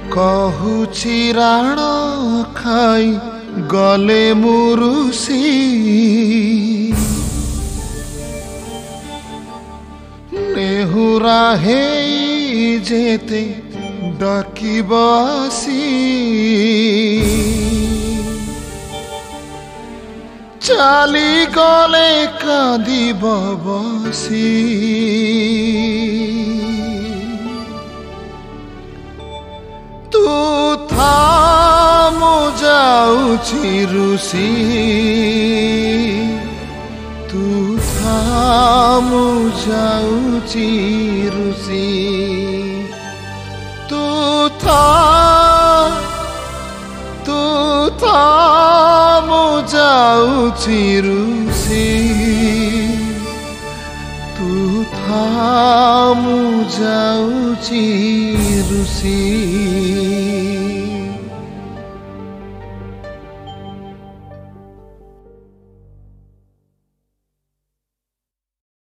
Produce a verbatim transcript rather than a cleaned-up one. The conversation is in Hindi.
कहुछि राण खाई गले मुरुसी नेहुरा हे जेते डाकिब आसी चाली गले कांदिब बसी तू था मु जाऊछि रुसी तू था मु जाऊछि रुसी तू था तू था मु जाऊछि रुसी तू था मु जाऊछि रुसी।